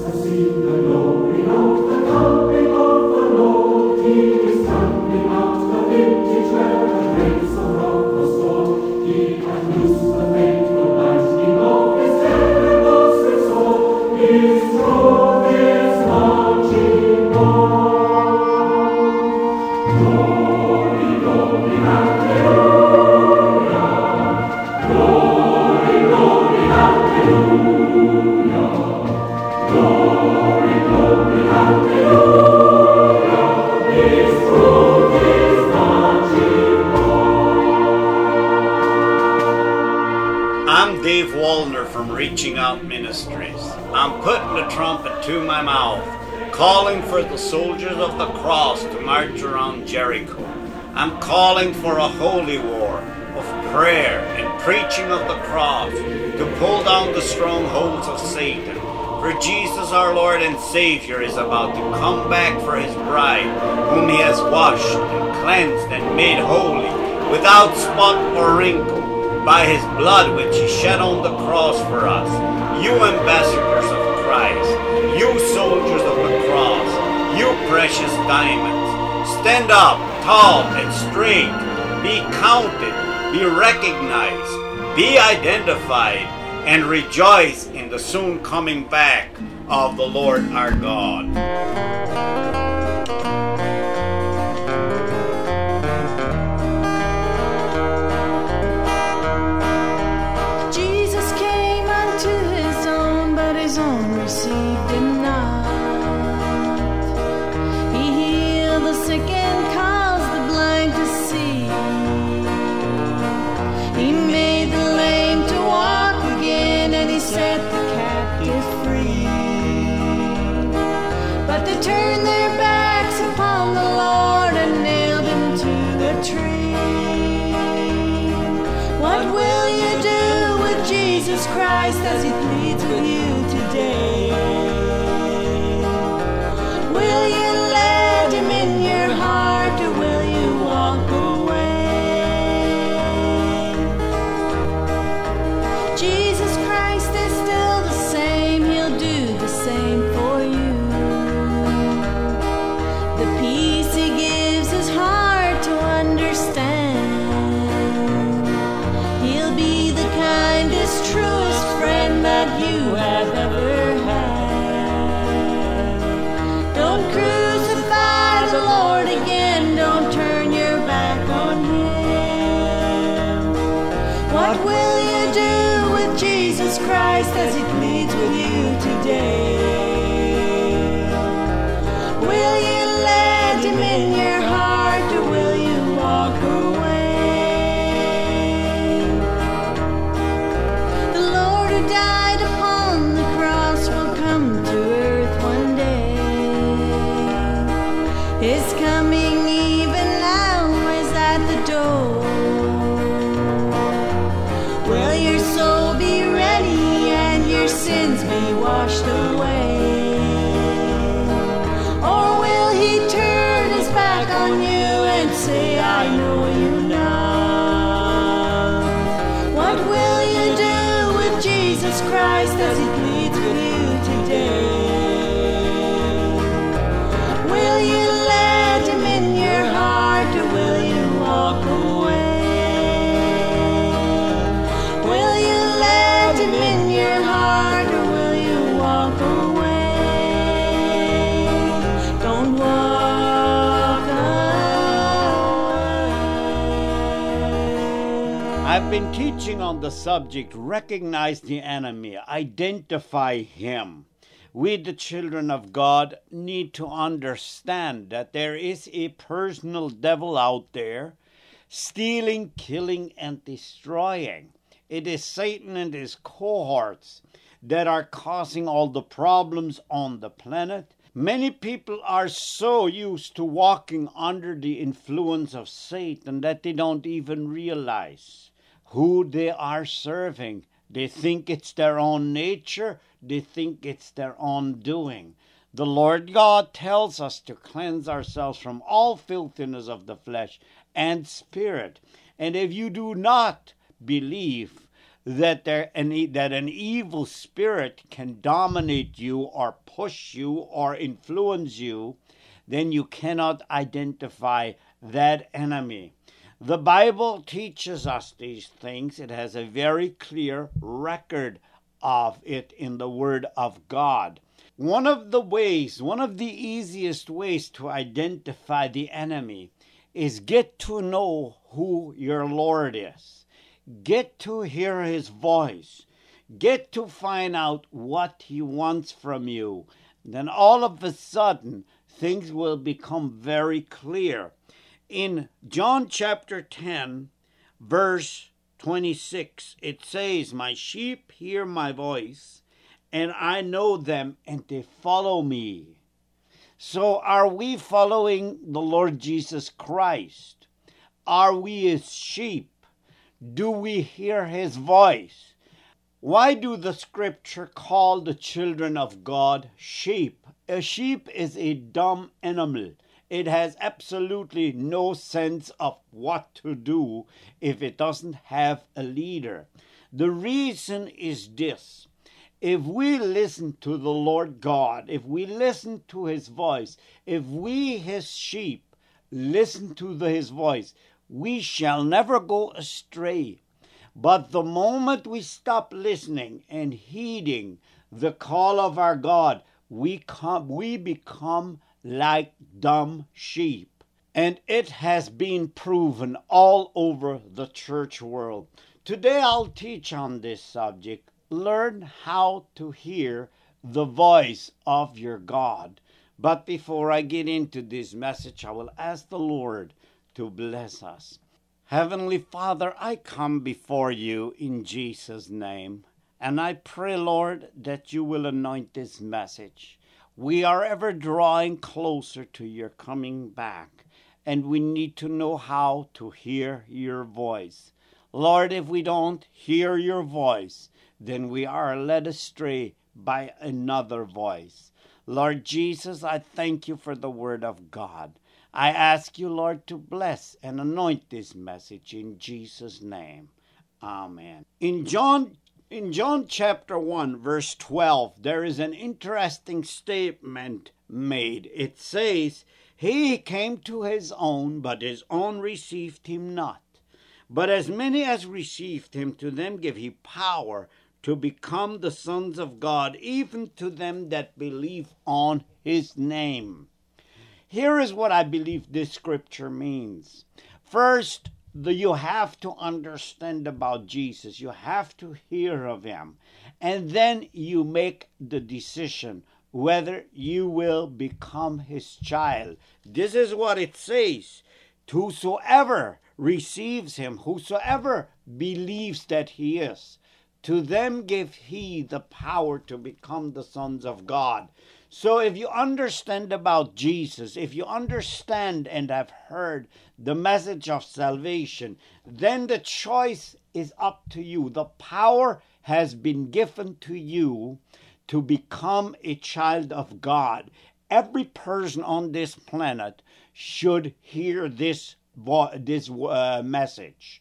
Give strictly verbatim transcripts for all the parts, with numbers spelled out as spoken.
Reaching Out Ministries. I'm putting the trumpet to my mouth, calling for the soldiers of the cross to march around Jericho. I'm calling for a holy war of prayer and preaching of the cross to pull down the strongholds of Satan. For Jesus our Lord and Savior is about to come back for his bride, whom he has washed and cleansed and made holy, without spot or wrinkle, by his blood which he shed on the cross for us. You ambassadors of Christ, you soldiers of the cross, you precious diamonds, stand up tall and straight, be counted, be recognized, be identified, and rejoice in the soon coming back of the Lord our God. His own received him not. He healed the sick and caused the blind to see. He made the lame to walk again, and he set the captive free. But they turned their backs upon the Lord and nailed him to the tree. What will you do with Jesus Christ as he pleads with you today? Will you let him in your heart, or will you walk away? Jesus Christ is still the same, he'll do the same for you. The peace he gives is hard to understand. He'll be the kindest, truest friend that you have ever had. Don't crucify the Lord again, don't turn your back on him. What will you do with Jesus Christ as he pleads with you today? Will you let him in your heart, or will you walk away? The Lord who died upon the cross will come to earth one day. His coming even now is at the door. Will your soul be ready and your sins be washed away? Or will he turn his back on you and say, I know you not? What will you do with Jesus Christ as he pleads with you today? Will you let him in your heart, or will you walk away? Will you let him in your heart, or will you walk away? Don't walk away. I've been teaching on the subject, recognize the enemy, identify him. We, the children of God, need to understand that there is a personal devil out there stealing, killing, and destroying. It is Satan and his cohorts that are causing all the problems on the planet. Many people are so used to walking under the influence of Satan that they don't even realize who they are serving. They think it's their own nature. They think it's their own doing. The Lord God tells us to cleanse ourselves from all filthiness of the flesh and spirit. And if you do not believe that there any that an evil spirit can dominate you or push you or influence you, then you cannot identify that enemy. The Bible teaches us these things. It has a very clear record of it in the Word of God. One of the ways, one of the easiest ways to identify the enemy is get to know who your Lord is. Get to hear his voice. Get to find out what he wants from you. Then all of a sudden, things will become very clear. In John chapter ten, verse twenty-six, it says, "My sheep hear my voice, and I know them, and they follow me." So are we following the Lord Jesus Christ? Are we his sheep? Do we hear his voice? Why do the scripture call the children of God sheep? A sheep is a dumb animal. It has absolutely no sense of what to do if it doesn't have a leader. The reason is this. If we listen to the Lord God, if we listen to his voice, if we, his sheep, listen to the, his voice, we shall never go astray. But the moment we stop listening and heeding the call of our God, we come, we become like dumb sheep. And it has been proven all over the church world. Today I'll teach on this subject. Learn how to hear the voice of your God. But before I get into this message, I will ask the Lord to bless us. Heavenly Father, I come before you in Jesus' name, and I pray, Lord, that you will anoint this message. We are ever drawing closer to your coming back, and we need to know how to hear your voice. Lord, if we don't hear your voice, then we are led astray by another voice. Lord Jesus, I thank you for the word of God. I ask you, Lord, to bless and anoint this message in Jesus' name. Amen. In John, in John chapter one, verse twelve, there is an interesting statement made. It says, "He came to his own, but his own received him not. But as many as received him, to them gave he power to become the sons of God, even to them that believe on his name." Here is what I believe this scripture means. First, the, you have to understand about Jesus. You have to hear of him. And then you make the decision whether you will become his child. This is what it says. "Whosoever receives him, whosoever believes that he is, to them give he the power to become the sons of God." So if you understand about Jesus, if you understand and have heard the message of salvation, then the choice is up to you. The power has been given to you to become a child of God. Every person on this planet should hear this, this uh, message.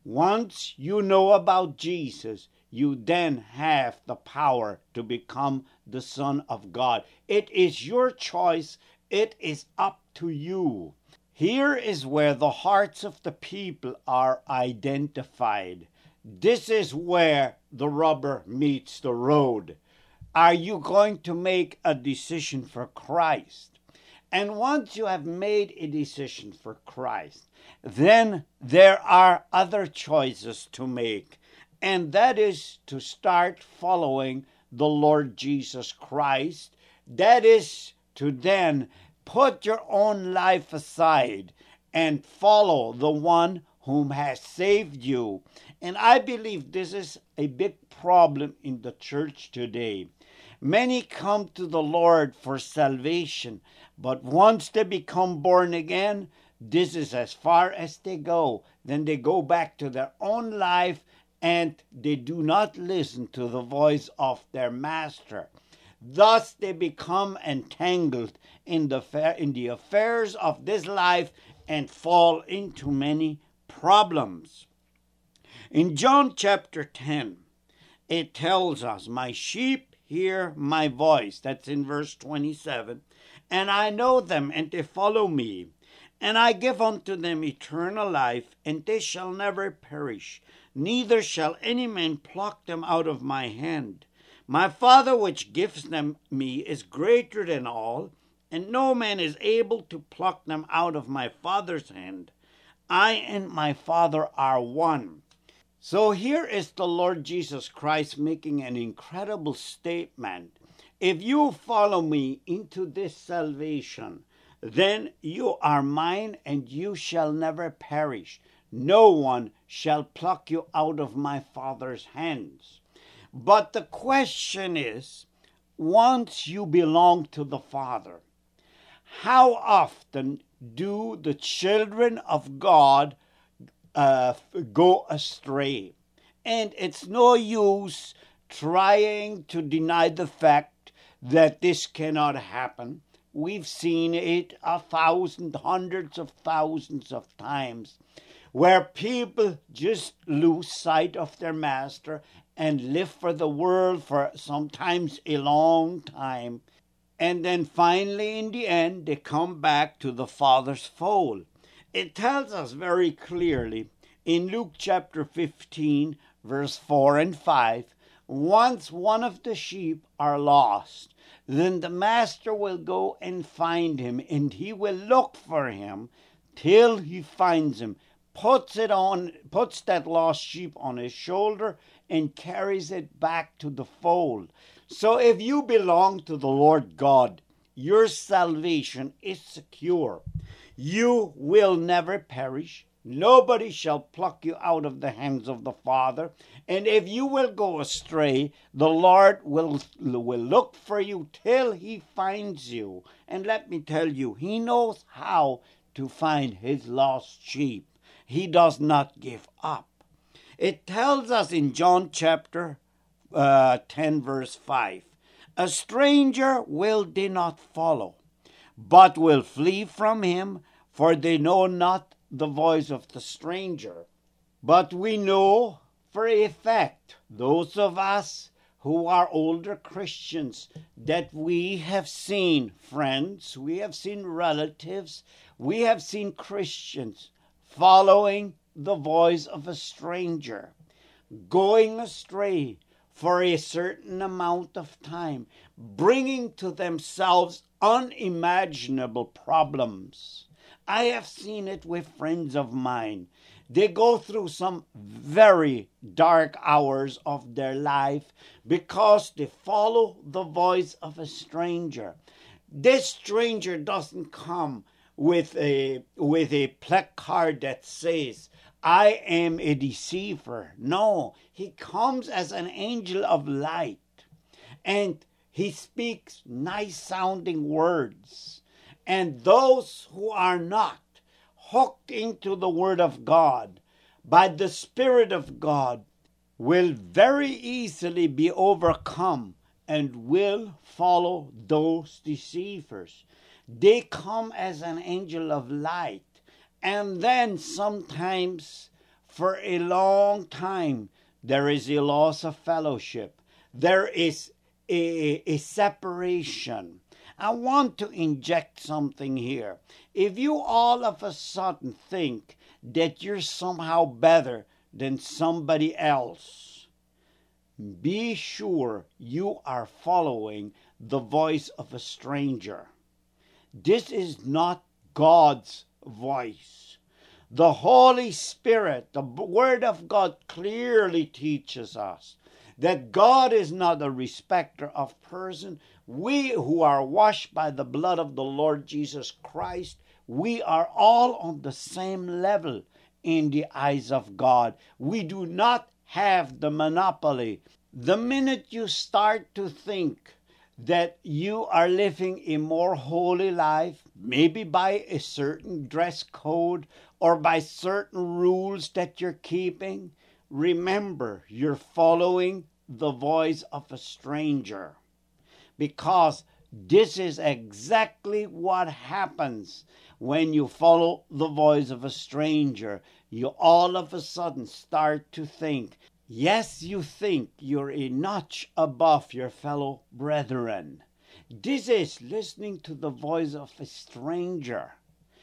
Once you know about Jesus, you then have the power to become the Son of God. It is your choice. It is up to you. Here is where the hearts of the people are identified. This is where the rubber meets the road. Are you going to make a decision for Christ? And once you have made a decision for Christ, then there are other choices to make. And that is to start following the Lord Jesus Christ. That is to then put your own life aside and follow the one whom has saved you. And I believe this is a big problem in the church today. Many come to the Lord for salvation, but once they become born again, this is as far as they go. Then they go back to their own life, and they do not listen to the voice of their master. Thus they become entangled in the, in the affairs of this life and fall into many problems. In John chapter ten, it tells us, my sheep hear my voice. That's in verse twenty-seven. And I know them, and they follow me. And I give unto them eternal life, and they shall never perish, neither shall any man pluck them out of my hand. My Father which gives them me is greater than all, and no man is able to pluck them out of my Father's hand. I and my Father are one. So here is the Lord Jesus Christ making an incredible statement. If you follow me into this salvation, then you are mine, and you shall never perish. No one shall pluck you out of my Father's hands. But the question is, once you belong to the Father, how often do the children of God uh, go astray? And it's no use trying to deny the fact that this cannot happen. We've seen it a thousand, hundreds of thousands of times, where people just lose sight of their master and live for the world for sometimes a long time. And then finally, in the end, they come back to the Father's fold. It tells us very clearly in Luke chapter fifteen, verse four and five, once one of the sheep are lost, then the master will go and find him, and he will look for him till he finds him, puts it on, puts that lost sheep on his shoulder, and carries it back to the fold. So if you belong to the Lord God, your salvation is secure. You will never perish. Nobody shall pluck you out of the hands of the Father. And if you will go astray, the Lord will, will look for you till he finds you. And let me tell you, he knows how to find his lost sheep. He does not give up. It tells us in John chapter uh, ten, verse five, a stranger will they not follow, but will flee from him, for they know not the voice of the stranger. But we know for a fact, those of us who are older Christians, that we have seen friends, we have seen relatives, we have seen Christians following the voice of a stranger, going astray for a certain amount of time, bringing to themselves unimaginable problems. I have seen it with friends of mine. They go through some very dark hours of their life because they follow the voice of a stranger. This stranger doesn't come with a with a placard that says, I am a deceiver. No, he comes as an angel of light, and he speaks nice sounding words. And those who are not hooked into the Word of God by the Spirit of God will very easily be overcome and will follow those deceivers. They come as an angel of light. And then sometimes for a long time, there is a loss of fellowship. There is a, a separation. I want to inject something here. If you all of a sudden think that you're somehow better than somebody else, be sure you are following the voice of a stranger. This is not God's voice. The Holy Spirit, the Word of God clearly teaches us that God is not a respecter of person. We who are washed by the blood of the Lord Jesus Christ, we are all on the same level in the eyes of God. We do not have the monopoly. The minute you start to think that you are living a more holy life, maybe by a certain dress code or by certain rules that you're keeping, remember you're following the voice of a stranger. Because this is exactly what happens when you follow the voice of a stranger. you all of a sudden start to think, yes, you think you're a notch above your fellow brethren. This is listening to the voice of a stranger.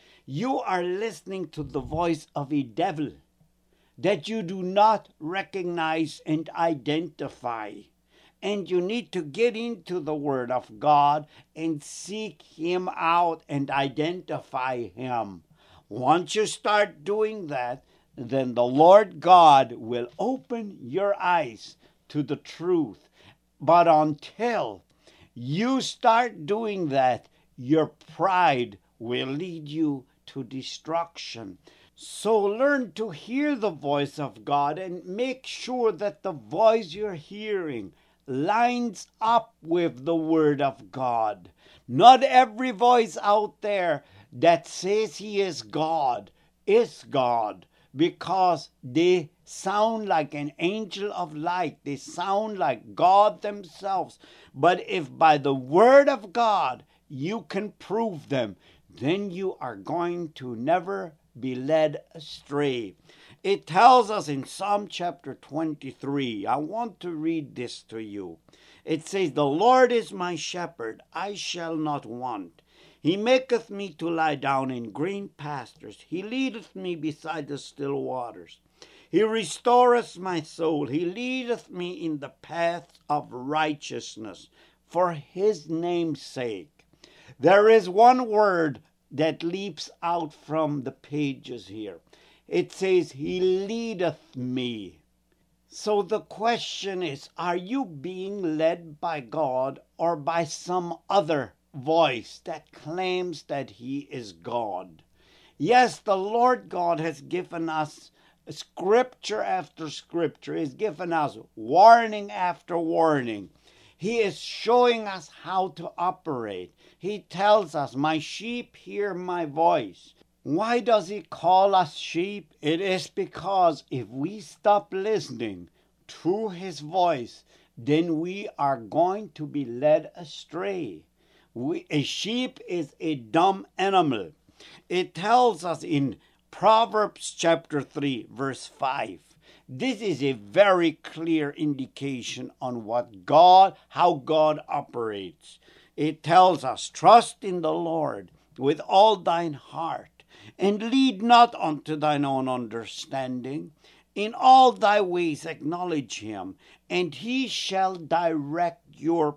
You are listening to the voice of a devil that you do not recognize and identify. And you need to get into the Word of God and seek Him out and identify Him. Once you start doing that, then the Lord God will open your eyes to the truth. But until you start doing that, your pride will lead you to destruction. So learn to hear the voice of God and make sure that the voice you're hearing lines up with the Word of God. Not every voice out there that says He is God is God, because they sound like an angel of light. They sound like God themselves. But if by the Word of God you can prove them, then you are going to never be led astray. It tells us in Psalm chapter twenty-three, I want to read this to you. It says, the Lord is my shepherd, I shall not want. He maketh me to lie down in green pastures. He leadeth me beside the still waters. He restoreth my soul. He leadeth me in the paths of righteousness for His name's sake. There is one word that leaps out from the pages here. It says, He leadeth me. So the question is, are you being led by God or by some other voice that claims that He is God? Yes, the Lord God has given us scripture after scripture. He's given us warning after warning. He is showing us how to operate. He tells us, my sheep hear my voice. Why does He call us sheep? It is because if we stop listening to His voice, then we are going to be led astray. We, a sheep is a dumb animal. It tells us in Proverbs chapter three, verse five. This is a very clear indication on what God, how God operates. It tells us, trust in the Lord with all thine heart, and lead not unto thine own understanding. In all thy ways acknowledge Him, and He shall direct your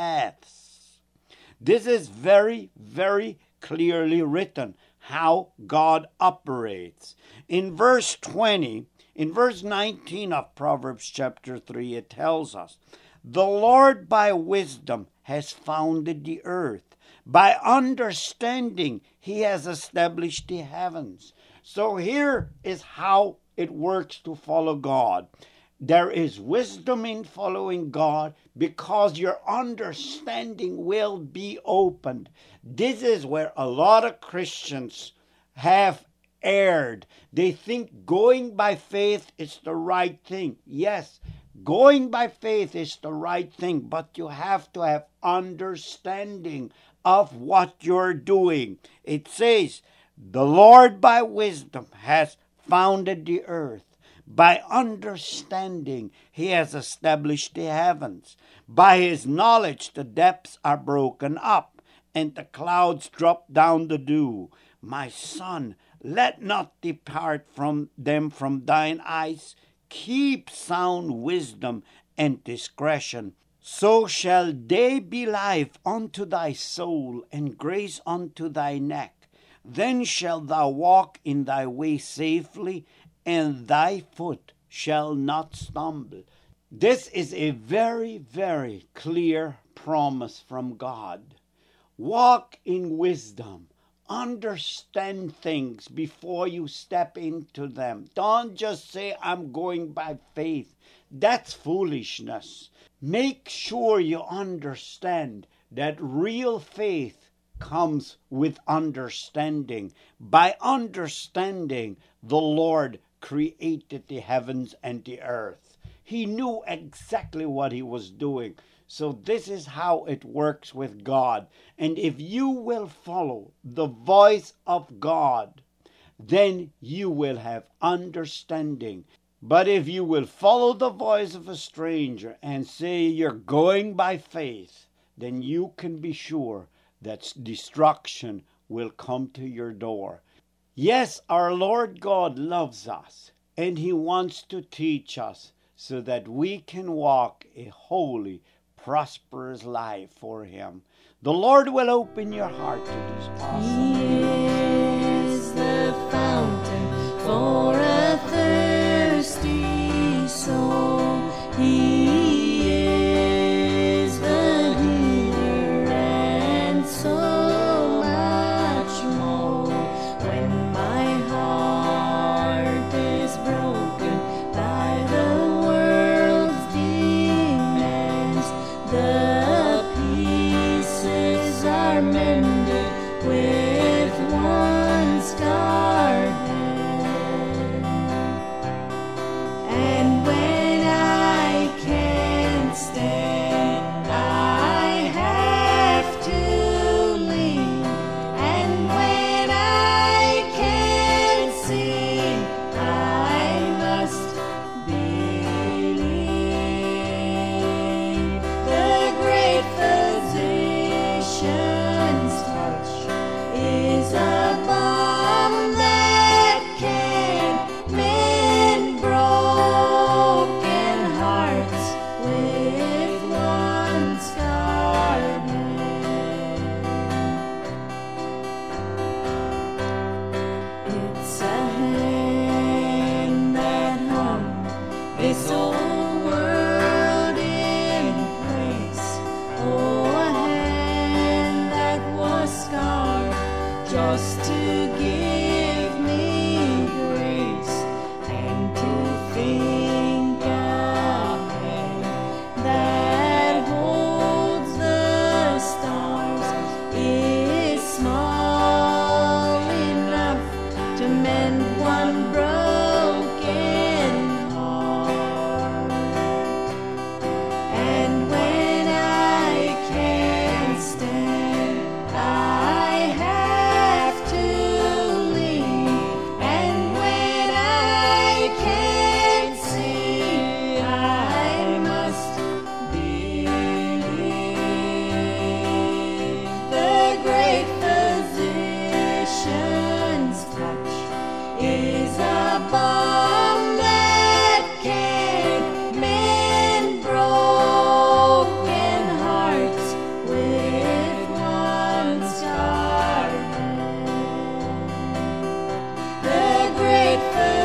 paths. This is very, very clearly written, how God operates. In verse twenty, in verse nineteen of Proverbs chapter three, it tells us, the Lord by wisdom has founded the earth. By understanding, He has established the heavens. So here is how it works to follow God. There is wisdom in following God because your understanding will be opened. This is where a lot of Christians have erred. They think going by faith is the right thing. Yes, going by faith is the right thing, but you have to have understanding of what you're doing. It says, the Lord by wisdom has founded the earth. By understanding, He has established the heavens. By His knowledge, the depths are broken up, and the clouds drop down the dew. My son, let not depart from them from thine eyes. Keep sound wisdom and discretion. So shall they be life unto thy soul, and grace unto thy neck. Then shalt thou walk in thy way safely, and thy foot shall not stumble. This is a very, very clear promise from God. Walk in wisdom. Understand things before you step into them. Don't just say, I'm going by faith. That's foolishness. Make sure you understand that real faith comes with understanding. By understanding, the Lord created the heavens and the earth. He knew exactly what He was doing. So this is how it works with God. And if you will follow the voice of God, then you will have understanding. But if you will follow the voice of a stranger and say you're going by faith, then you can be sure that destruction will come to your door. Yes, our Lord God loves us, and He wants to teach us so that we can walk a holy, prosperous life for Him. The Lord will open your heart to this awesome. He is the fountain for a thirsty soul. He is the healer and so much more. When my heart is broken by the world's demands, the pieces are mended with one scarred hand. And when I can't stand, I have to lean. And when I can't see, I must believe. The great physician's touch is a balm that can mend broken hearts with one scarred hand. It's a hand that hung this old world in place. Oh, a hand that was scarred just to give me grace, and to think a hand that holds the stars is small enough to mend one broken heart. And when I can't stand, I have to lean. And when I can't see, I must believe. The great physician's touch is a balm that can mend broken hearts with one scarred hand. The great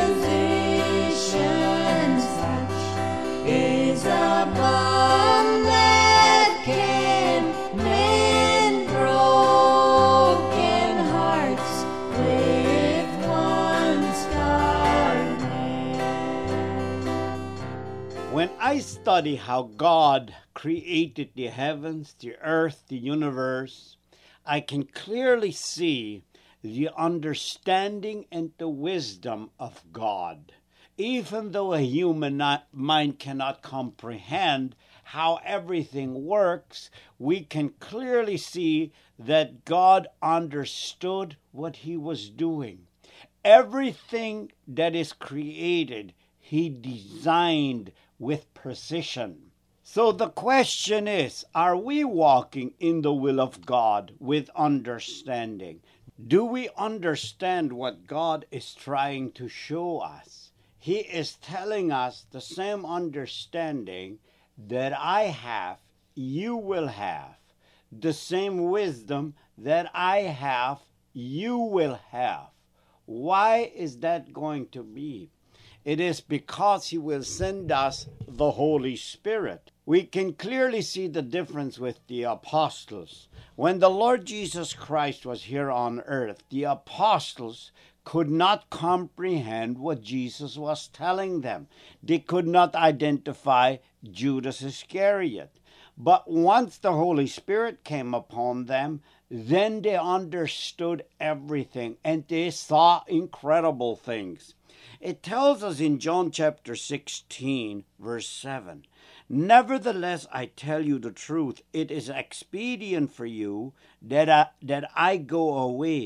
physician's touch is a balm that can mend broken hearts with one scarred hand. When I study how God created the heavens, the earth, the universe, I can clearly see the understanding and the wisdom of God. Even though a human not- mind cannot comprehend how everything works, we can clearly see that God understood what He was doing. Everything that is created, He designed with precision. So the question is, are we walking in the will of God with understanding? Do we understand what God is trying to show us? He is telling us the same understanding that I have, you will have. The same wisdom that I have, you will have. Why is that going to be? It is because He will send us the Holy Spirit. We can clearly see the difference with the apostles. When the Lord Jesus Christ was here on earth, the apostles could not comprehend what Jesus was telling them. They could not identify Judas Iscariot. But once the Holy Spirit came upon them, then they understood everything and they saw incredible things. It tells us in John chapter sixteen, verse seven, "Nevertheless, I tell you the truth, it is expedient for you that I, that I go away.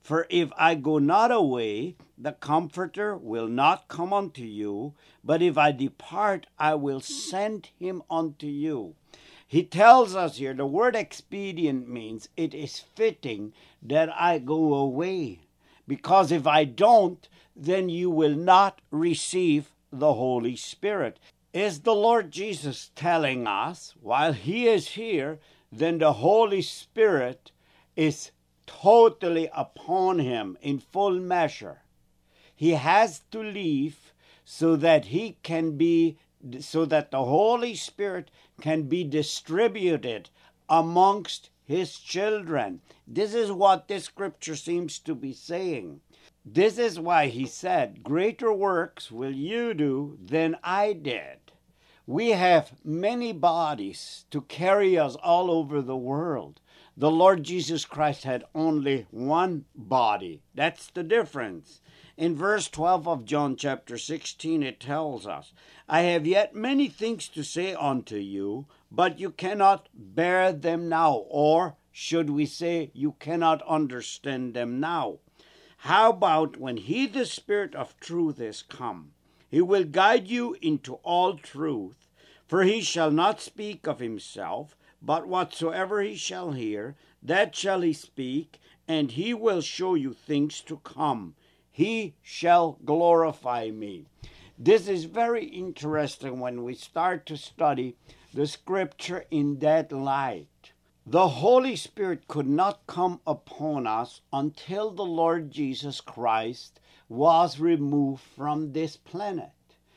For if I go not away, the Comforter will not come unto you, but if I depart, I will send him unto you. He tells us here, the word expedient means it is fitting that I go away. Because if I don't, then you will not receive the Holy Spirit. Is the Lord Jesus telling us, while he is here, then the Holy Spirit is totally upon him in full measure? He has to leave so that he can be, so that the Holy Spirit can be distributed amongst his children. This is what this scripture seems to be saying. This is why he said, greater works will you do than I did. We have many bodies to carry us all over the world. The Lord Jesus Christ had only one body. That's the difference. In verse twelve of John chapter sixteen, it tells us, I have yet many things to say unto you, but you cannot bear them now. Or should we say, you cannot understand them now. How about when he, the Spirit of truth, is come? He will guide you into all truth, for he shall not speak of himself, but whatsoever he shall hear, that shall he speak, and he will show you things to come. He shall glorify me. This is very interesting when we start to study the scripture in that light. The Holy Spirit could not come upon us until the Lord Jesus Christ was removed from this planet.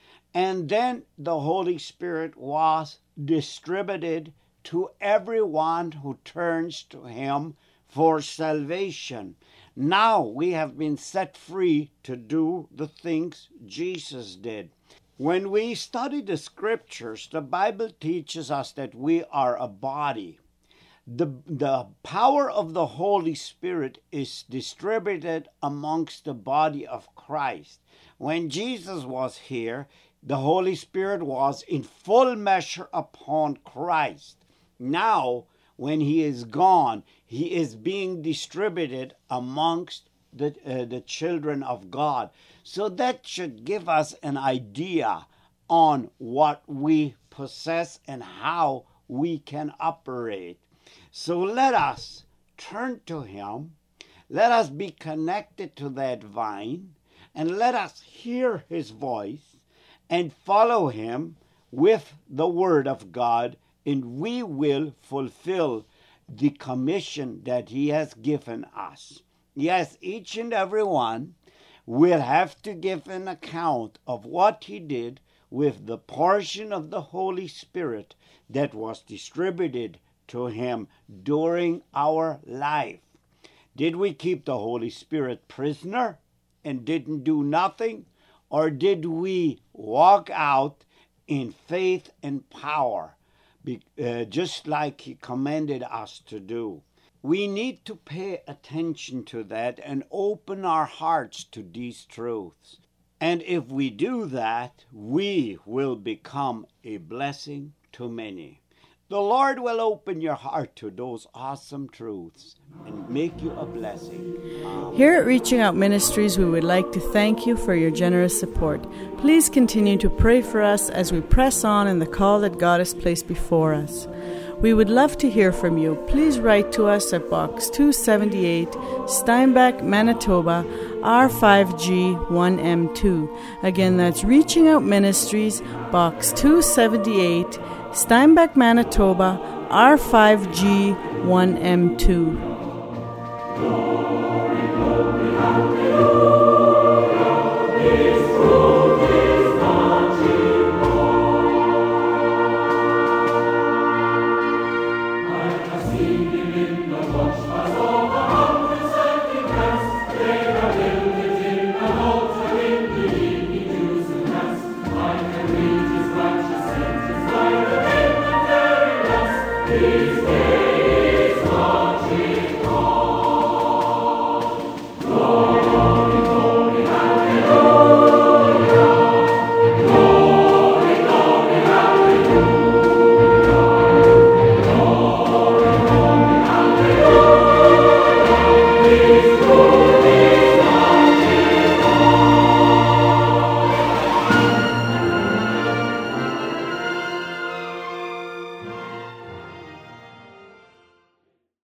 And then the Holy Spirit was distributed to everyone who turns to him for salvation. Now we have been set free to do the things Jesus did. When we study the scriptures, the Bible teaches us that we are a body. The, the power of the Holy Spirit is distributed amongst the body of Christ. When Jesus was here, the Holy Spirit was in full measure upon Christ. Now, when he is gone, he is being distributed amongst the, uh, the children of God. So that should give us an idea on what we possess and how we can operate. So let us turn to him. Let us be connected to that vine, and let us hear his voice and follow him with the word of God, and we will fulfill the commission that he has given us. Yes, each and every one will have to give an account of what he did with the portion of the Holy Spirit that was distributed to him during our life. Did we keep the Holy Spirit prisoner and didn't do nothing? Or did we walk out in faith and power, be, uh, just like he commanded us to do? We need to pay attention to that and open our hearts to these truths. And if we do that, we will become a blessing to many. The Lord will open your heart to those awesome truths and make you a blessing. Amen. Here at Reaching Out Ministries, we would like to thank you for your generous support. Please continue to pray for us as we press on in the call that God has placed before us. We would love to hear from you. Please write to us at Box two seventy-eight, Steinbach, Manitoba, R five G one M two. Again, that's Reaching Out Ministries, Box two seventy-eight, Steinbach, Manitoba, R five G one M two. Glory, glory, hallelujah,